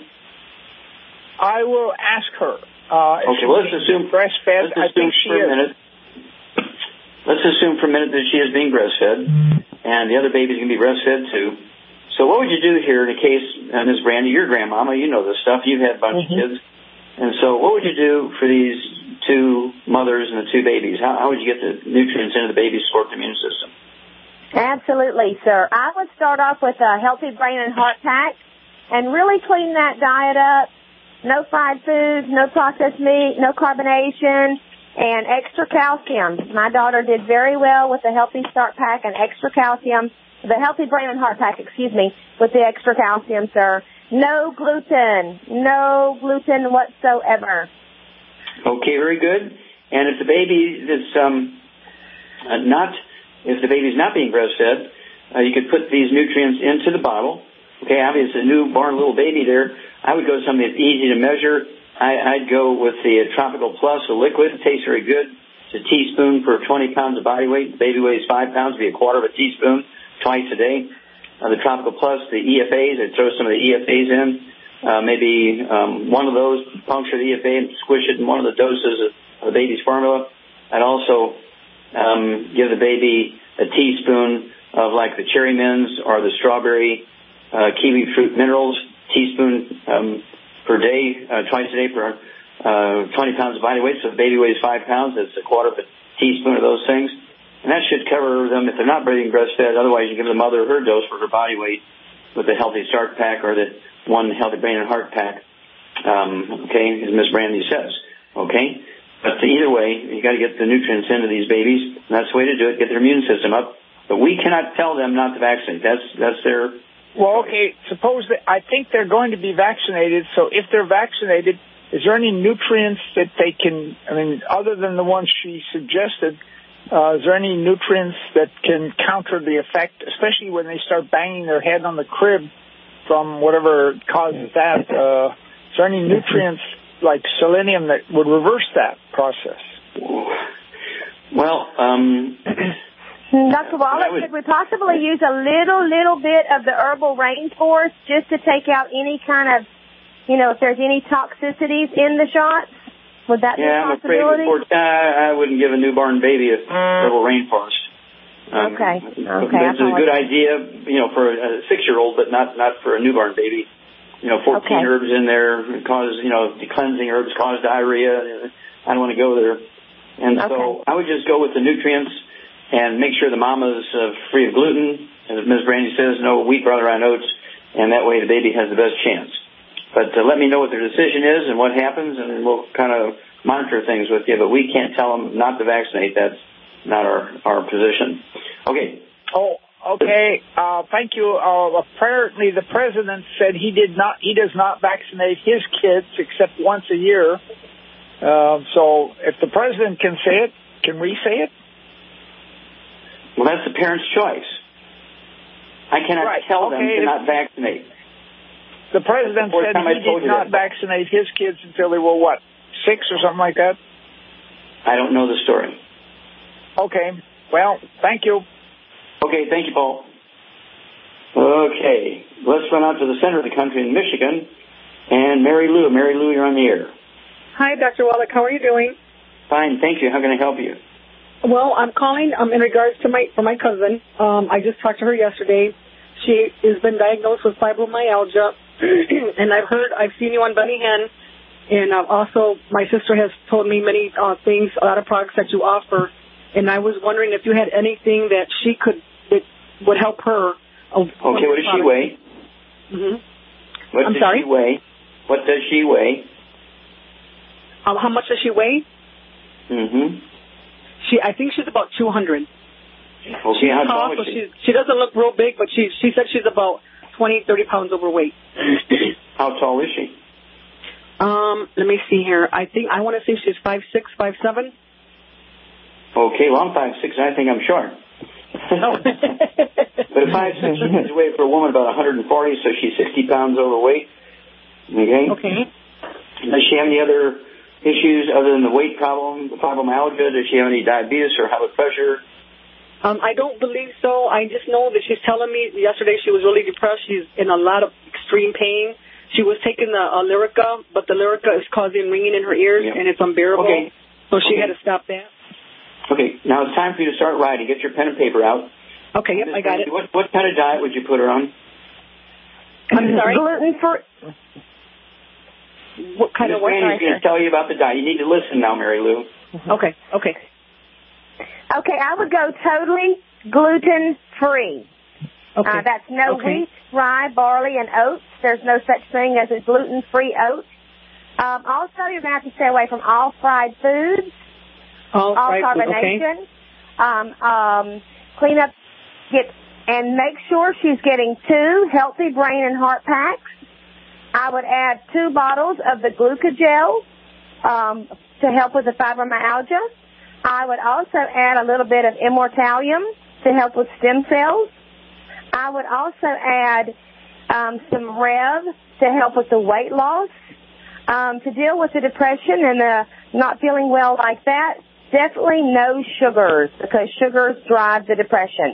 I will ask her. Uh, okay, well, let's assume breastfed. Let's I assume think she for is. a minute. Let's assume for a minute that she is being breastfed, and the other baby's going to be breastfed too. So what would you do here in a case, uh, Miz Brandy, your grandmama, you know this stuff. You've had a bunch mm-hmm. of kids, and so what would you do for these two mothers and the two babies? How, how would you get the nutrients into the baby's support the immune system? Absolutely, sir. I would start off with a healthy brain and heart pack and really clean that diet up. No fried foods, no processed meat, no carbonation, and extra calcium. My daughter did very well with the Healthy Start Pack and extra calcium, the Healthy Brain and Heart Pack, excuse me, with the extra calcium, sir. No gluten, no gluten whatsoever. Okay, very good. And if the baby is um, uh, not... If the baby's not being breastfed, uh, you could put these nutrients into the bottle. Okay, obviously, a newborn little baby there, I would go to something that's easy to measure. I, I'd go with the Tropical Plus, a liquid. It tastes very good. It's a teaspoon per twenty pounds of body weight. The baby weighs five pounds. It'd be a quarter of a teaspoon twice a day. Uh, the Tropical Plus, the E F As, I'd throw some of the E F As in. Uh, maybe um, one of those, puncture the E F A and squish it in one of the doses of the baby's formula. I'd also... Um, give the baby a teaspoon of like the Cherry Mints or the strawberry uh, kiwi fruit minerals, teaspoon um, per day, uh, twice a day per uh, twenty pounds of body weight. So if the baby weighs five pounds, that's a quarter of a teaspoon of those things. And that should cover them if they're not being breastfed. Otherwise, you give the mother her dose for her body weight with the Healthy Start Pack or the one Healthy Brain and Heart Pack, um, okay, as Miz Brandy says, okay? But either way, you got to get the nutrients into these babies. And that's the way to do it. Get their immune system up. But we cannot tell them not to vaccinate. That's that's their. Well, okay. Suppose that I think they're going to be vaccinated. So if they're vaccinated, is there any nutrients that they can? I mean, other than the ones she suggested, uh, is there any nutrients that can counter the effect, especially when they start banging their head on the crib from whatever causes that? Uh, is there any nutrients like selenium that would reverse that process? Well, um... Doctor Wallach, would... could we possibly use a little, little bit of the herbal rainforest just to take out any kind of, you know, if there's any toxicities in the shots? Would that yeah, be a possibility? I'm afraid before, uh, I wouldn't give a newborn baby a herbal rainforest. Um, okay, okay. It's a good idea, you know, for a six-year-old, but not, not for a newborn baby. You know, fourteen okay. herbs in there cause, you know, the cleansing herbs cause diarrhea. I don't want to go there. And okay. so I would just go with the nutrients and make sure the mama's uh, free of gluten. As Miz Brandy says, no wheat, rather on oats, and that way the baby has the best chance. But uh, let me know what their decision is and what happens, and we'll kind of monitor things with you. But we can't tell them not to vaccinate. That's not our, our position. Okay. Oh, Okay, uh, thank you. Uh, apparently, the president said he did not. He does not vaccinate his kids except once a year. Uh, so, if the president can say it, can we say it? Well, that's the parent's choice. I cannot right. tell okay. them to not vaccinate. The president the said he did not that. vaccinate his kids until they were, what, six or something like that? I don't know the story. Okay. Well, thank you. Okay, thank you, Paul. Okay, let's run out to the center of the country in Michigan. And Mary Lou. Mary Lou, you're on the air. Hi, Doctor Wallach. How are you doing? Fine, thank you. How can I help you? Well, I'm calling um, in regards to my for my cousin. Um, I just talked to her yesterday. She has been diagnosed with fibromyalgia, and I've heard, I've seen you on Bunny Hen, and uh, also my sister has told me many uh, things, a lot of products that you offer, and I was wondering if you had anything that she could, that would help her. Uh, okay, what does she weigh? Mm-hmm. What I'm does sorry? she weigh? What does she weigh? Um, how much does she weigh? Mm-hmm. She, I think she's about two hundred. Okay, how tall is she? she? She doesn't look real big, but she she said she's about twenty, thirty pounds overweight. How tall is she? Um, let me see here. I think I want to say she's five six, five seven. Okay, well I'm five six. I think I'm short. Oh. But at five six, she weighs for a woman about one hundred forty, so she's sixty pounds overweight. Okay. Okay. Does she have any other issues other than the weight problem, the fibromyalgia? Does she have any diabetes or high blood pressure? Um, I don't believe so. I just know that she's telling me yesterday she was really depressed. She's in a lot of extreme pain. She was taking the uh, Lyrica, but the Lyrica is causing ringing in her ears, yeah. and it's unbearable. Okay. So she okay. had to stop that. Okay. Now it's time for you to start writing. Get your pen and paper out. Okay, yep, I got it. What, what kind of diet would you put her on? I'm sorry? Gluten free. What kind Miz of what? Brandy's going to tell you about the diet. You need to listen now, Mary Lou. Okay, okay. Okay, I would go totally gluten-free. Okay. Uh, that's no okay. wheat, rye, barley, and oats. There's no such thing as a gluten-free oat. Um, also, you're going to have to stay away from all fried foods, all, all fried carbonation. Food, okay. um, um, clean up, get, and make sure she's getting two healthy brain and heart packs. I would add two bottles of the Glucogel um, to help with the fibromyalgia. I would also add a little bit of Immortalium to help with stem cells. I would also add um, some Rev to help with the weight loss. Um, to deal with the depression and the not feeling well like that, definitely no sugars, because sugars drive the depression.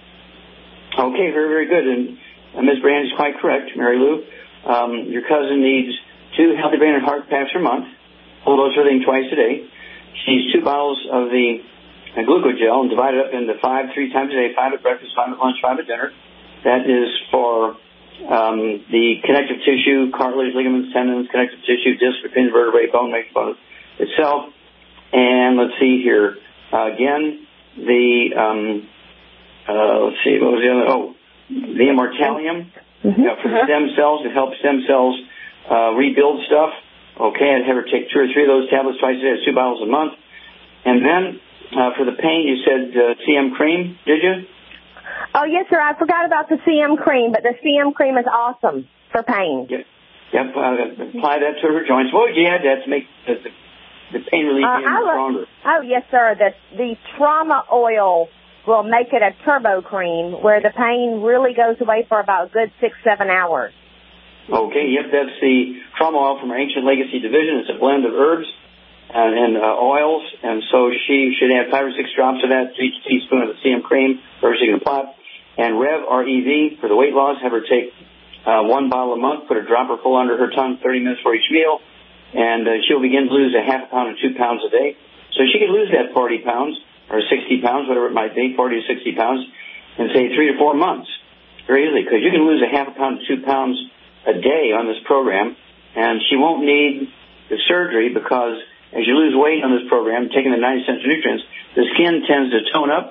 Okay, very, very good. And uh, Miz Brand is quite correct, Mary Lou. Um, your cousin needs two healthy brain and heart packs per month. Hold those everything twice a day. She needs two bottles of the uh, Glucogel and divide it up into five, three times a day, five at breakfast, five at lunch, five at dinner. That is for um, the connective tissue, cartilage, ligaments, tendons, connective tissue, disc between the vertebrae, bone makes bone itself. And let's see here. Uh, again, the, um, uh, let's see, what was the other? Oh, the Immortalium. Mm-hmm. You know, for the stem cells, it helps stem cells uh, rebuild stuff. Okay, I'd have her take two or three of those tablets twice a day, two bottles a month. And then uh, for the pain, you said uh, C M cream, did you? Oh, yes, sir. I forgot about the C M cream, but the C M cream is awesome for pain. Yep, yep uh, apply that to her joints. What would you add that to make the, the, the pain relief uh, even stronger? Oh, yes, sir. The, the trauma oil will make it a turbo cream where the pain really goes away for about a good six, seven hours. Okay, yep, that's the trauma oil from our Ancient Legacy division. It's a blend of herbs and, and uh, oils, and so she should add five or six drops of that to each teaspoon of the C M cream, or she can apply. And Rev, R E V, for the weight loss, have her take uh, one bottle a month, put a dropper full under her tongue thirty minutes for each meal, and uh, she'll begin to lose a half a pound to two pounds a day. So she could lose that forty pounds or sixty pounds, whatever it might be, forty to sixty pounds, in, say, three to four months. Very easily, because you can lose a half a pound to two pounds a day on this program, and she won't need the surgery because as you lose weight on this program, taking the ninety essential nutrients, the skin tends to tone up,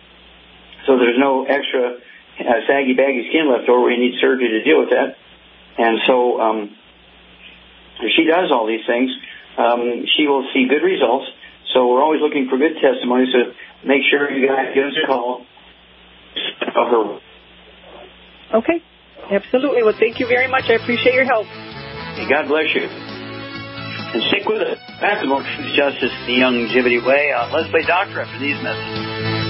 so there's no extra uh, saggy, baggy skin left over where you need surgery to deal with that. And so um, if she does all these things, um, she will see good results. So we're always looking for good testimony, so make sure you guys give us a call. tell her. Okay. Absolutely. Well, thank you very much. I appreciate your help. Hey, God bless you. And stick with it. Back to more Truth, Justice, the Youngevity Way. Uh, let's play doctor after these messages.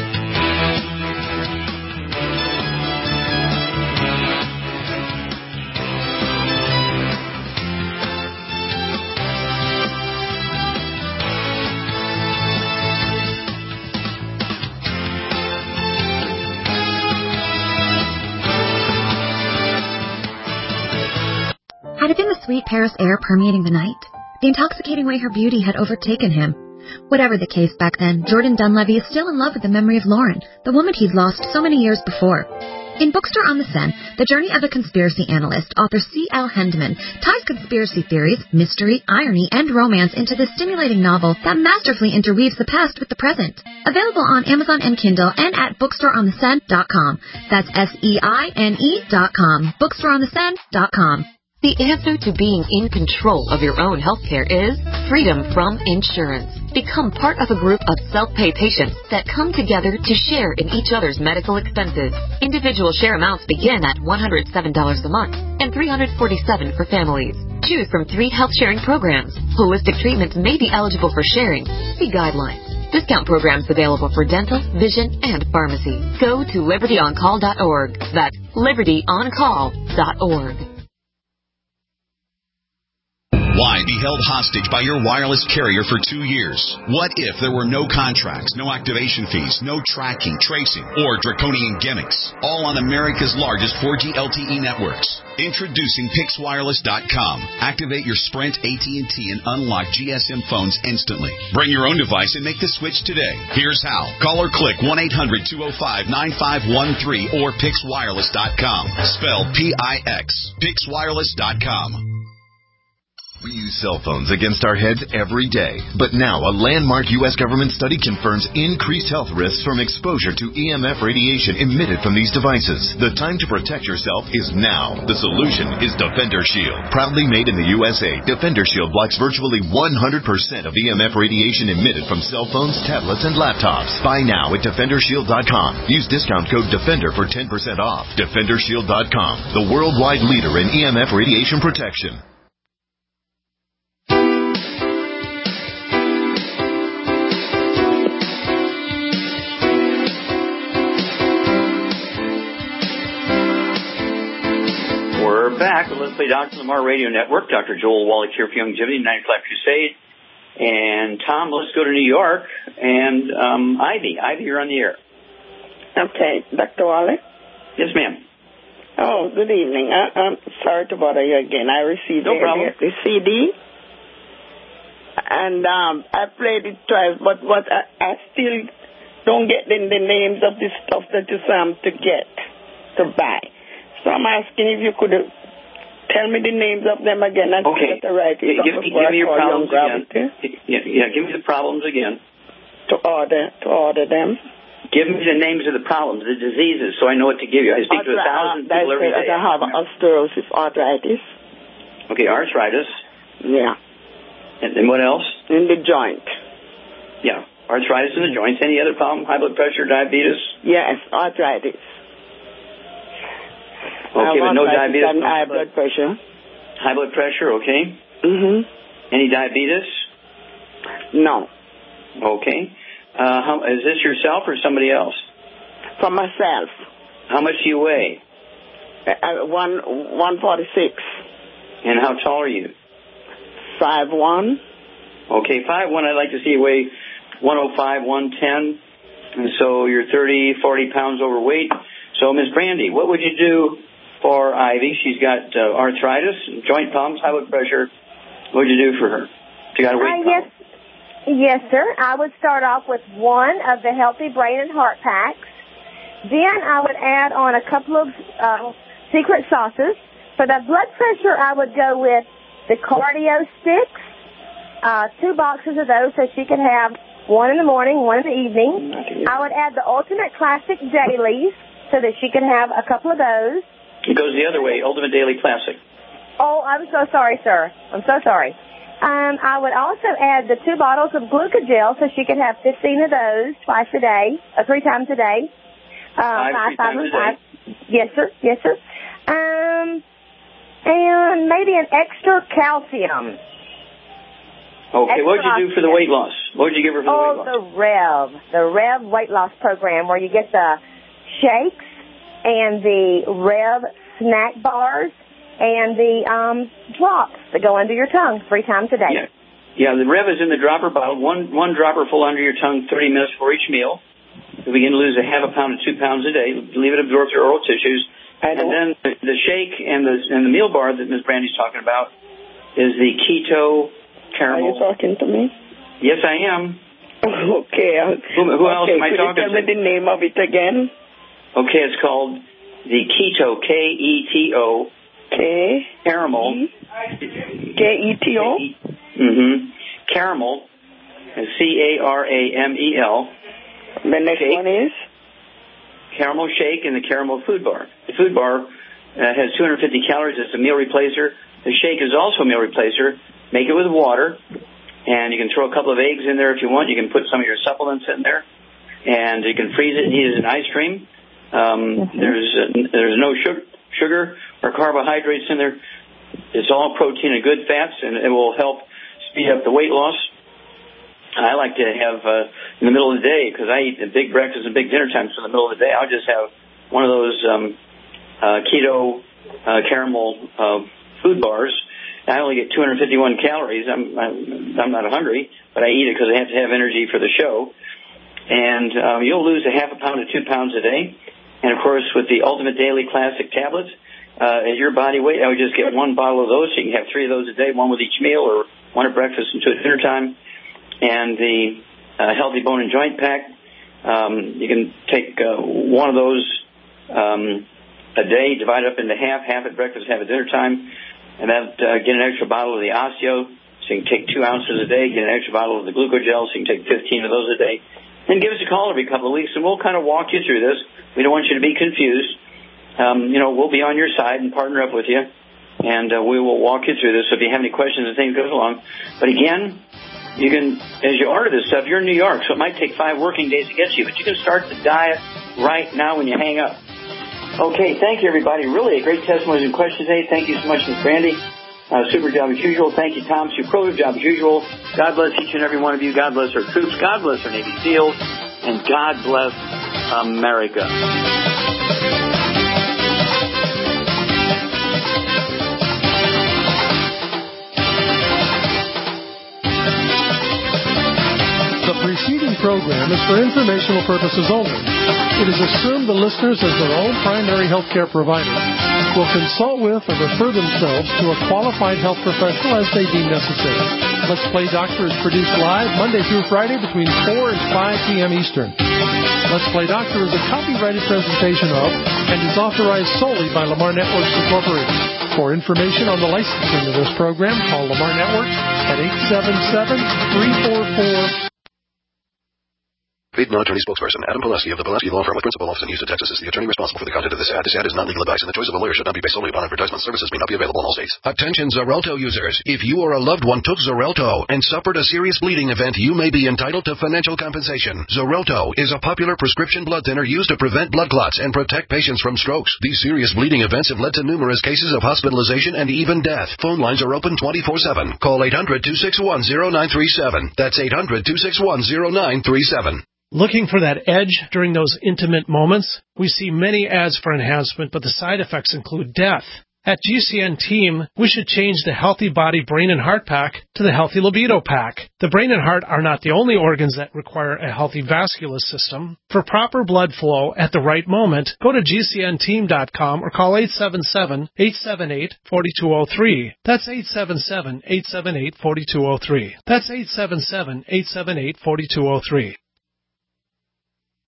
Had it been the sweet Paris air permeating the night? The intoxicating way her beauty had overtaken him? Whatever the case back then, Jordan Dunleavy is still in love with the memory of Lauren, the woman he'd lost so many years before. In Bookstore on the Seine, the journey of a conspiracy analyst, author C L Hendeman ties conspiracy theories, mystery, irony, and romance into this stimulating novel that masterfully interweaves the past with the present. Available on Amazon and Kindle and at bookstore on the seine dot com. That's S E I N E dot com. bookstore on the seine dot com. The answer to being in control of your own healthcare is freedom from insurance. Become part of a group of self-pay patients that come together to share in each other's medical expenses. Individual share amounts begin at one hundred seven dollars a month and three hundred forty-seven dollars for families. Choose from three health sharing programs. Holistic treatments may be eligible for sharing. See guidelines. Discount programs available for dental, vision, and pharmacy. Go to liberty on call dot org. That's liberty on call dot org. Why be held hostage by your wireless carrier for two years? What if there were no contracts, no activation fees, no tracking, tracing, or draconian gimmicks? All on America's largest four G L T E networks. Introducing Pix Wireless dot com. Activate your Sprint, A T and T, and unlock G S M phones instantly. Bring your own device and make the switch today. Here's how. Call or click one eight hundred two oh five nine five one three or Pix Wireless dot com. Spelled P I X. Pix Wireless dot com. We use cell phones against our heads every day, but now a landmark U S government study confirms increased health risks from exposure to E M F radiation emitted from these devices. The time to protect yourself is now. The solution is Defender Shield. Proudly made in the U S A, Defender Shield blocks virtually one hundred percent of E M F radiation emitted from cell phones, tablets, and laptops. Buy now at defender shield dot com. Use discount code DEFENDER for ten percent off. defender shield dot com, the worldwide leader in E M F radiation protection. We're back with Let's Play Doctor on the Mar Radio Network. Doctor Joel Wallach here for Youngevity, ninety Flat Crusade. And Tom, let's go to New York. And um, Ivy. Ivy, you're on the air. Okay. Doctor Wallach? Yes, ma'am. Oh, good evening. I, I'm sorry to bother you again. I received no the, problem. the C D. And um, I played it twice, but what I, I still don't get the, the names of the stuff that you um to get, to buy. So I'm asking if you could uh, tell me the names of them again and okay. get the right. Yeah, give, give me your problems again. Yeah, yeah, give me the problems again. To order, to order them. Give me the names of the problems, the diseases, so I know what to give you. I speak Arthri- to a thousand uh, people every day. I have osteoporosis, arthritis. Okay, arthritis. Yeah. And then what else? In the joint. Yeah, arthritis in the joints. Any other problem? High blood pressure, diabetes? Yes, arthritis. Okay, but no diabetes. And high blood pressure. High blood pressure, okay. Mm-hmm. Any diabetes? No. Okay. Uh, how, is this yourself or somebody else? For myself. How much do you weigh? Uh, one one forty six. And how tall are you? Five one. Okay, five one. I'd like to see you weigh one oh five, one ten, and so you're thirty, forty pounds overweight. So, Miss Brandy, what would you do for Ivy? She's got uh, arthritis, joint problems, high blood pressure. What would you do for her? She got a weight uh, yes, yes, sir. I would start off with one of the Healthy Brain and Heart Packs. Then I would add on a couple of uh, secret sauces. For the blood pressure, I would go with the cardio sticks, uh, two boxes of those so she could have one in the morning, one in the evening. I would add the Ultimate Classic Dailies so that she could have a couple of those. It goes the other way, Ultimate Daily Classic. Oh, I'm so sorry, sir. I'm so sorry. Um, I would also add the two bottles of Glucogel so she could have fifteen of those twice a day, or three times a day. Uh, five, five, three five, and times a five. day? Yes, sir. Yes, sir. Um, and maybe an extra calcium. Okay, what did you do for the weight loss? What did you give her for the oh, weight loss? the Rev, the Rev weight loss program, where you get the shakes and the Rev snack bars and the um, drops that go under your tongue three times a day. Yeah, yeah. The Rev is in the dropper bottle. One one dropper full under your tongue, thirty minutes for each meal. You begin to lose a half a pound to two pounds a day. Leave it absorb through oral tissues. And then the, the shake and the and the meal bar that Miz Brandy's talking about is the keto caramel. Are you talking to me? Yes, I am. Okay. Who, who else okay, am I could talking you tell to? me the name of it again? Okay, it's called the keto, K E T O. K. Caramel. K E T O? Mm-hmm. Caramel. C A R A M E L. The next shake. one is? Caramel shake and the caramel food bar. The food bar uh, has two hundred fifty calories. It's a meal replacer. The shake is also a meal replacer. Make it with water, and you can throw a couple of eggs in there if you want. You can put some of your supplements in there, and you can freeze it and eat it as an ice cream. Um, mm-hmm. There's uh, there's no sugar, sugar or carbohydrates in there. It's all protein and good fats, and it will help speed up the weight loss. I like to have uh, in the middle of the day, because I eat a big breakfast and big dinner times. So in the middle of the day, I'll just have one of those um, uh, keto uh, caramel uh, food bars. I only get two hundred fifty-one calories. I'm I'm, I'm not hungry, but I eat it because I have to have energy for the show. And um, you'll lose a half a pound to two pounds a day. And of course, with the Ultimate Daily Classic tablets, uh, at your body weight, I would just get one bottle of those. So you can have three of those a day, one with each meal, or one at breakfast and two at dinner time. And the uh, Healthy Bone and Joint Pack, um, you can take uh, one of those um, a day, divide it up into half, half at breakfast, half at dinner time, and that uh, get an extra bottle of the Osteo, so you can take two ounces a day, get an extra bottle of the Glucogel, so you can take fifteen of those a day. Then give us a call every couple of weeks, and we'll kind of walk you through this. We don't want you to be confused. Um, you know, we'll be on your side and partner up with you, and uh, we will walk you through this. So if you have any questions as things goes along. But again, you can, as you order this stuff, you're in New York, so it might take five working days to get to you, but you can start the diet right now when you hang up. Okay, thank you, everybody. Really a great testimonies and questions today. Thank you so much, Miz Brandy. Uh, super job as usual. Thank you, Tom. Superlative job as usual. God bless each and every one of you. God bless our troops. God bless our Navy SEALs. And God bless America. The preceding program is for informational purposes only. It is assumed the listeners, as their own primary health care provider, will consult with or refer themselves to a qualified health professional as they deem necessary. Let's Play Doctor is produced live Monday through Friday between four and five p.m. Eastern. Let's Play Doctor is a copyrighted presentation of and is authorized solely by Lamar Networks Incorporated. For information on the licensing of this program, call Lamar Networks at eight seven seven, three four four Paid non-attorney spokesperson Adam Pileski of the Pileski Law Firm with principal office in Houston, Texas is the attorney responsible for the content of this ad. This ad is not legal advice, and the choice of a lawyer should not be based solely upon advertisement. Services may not be available in all states. Attention Xarelto users. If you or a loved one took Xarelto and suffered a serious bleeding event, you may be entitled to financial compensation. Xarelto is a popular prescription blood thinner used to prevent blood clots and protect patients from strokes. These serious bleeding events have led to numerous cases of hospitalization and even death. Phone lines are open twenty-four seven. Call eight hundred, two six one, zero nine three seven. That's eight hundred, two six one, zero nine three seven. Looking for that edge during those intimate moments? We see many ads for enhancement, but the side effects include death. At G C N Team, we should change the Healthy Body, Brain, and Heart Pack to the Healthy Libido Pack. The brain and heart are not the only organs that require a healthy vascular system. For proper blood flow at the right moment, go to G C N team dot com or call eight seven seven, eight seven eight, four two zero three. That's eight seven seven, eight seven eight, four two zero three. That's eight seven seven, eight seven eight, four two zero three.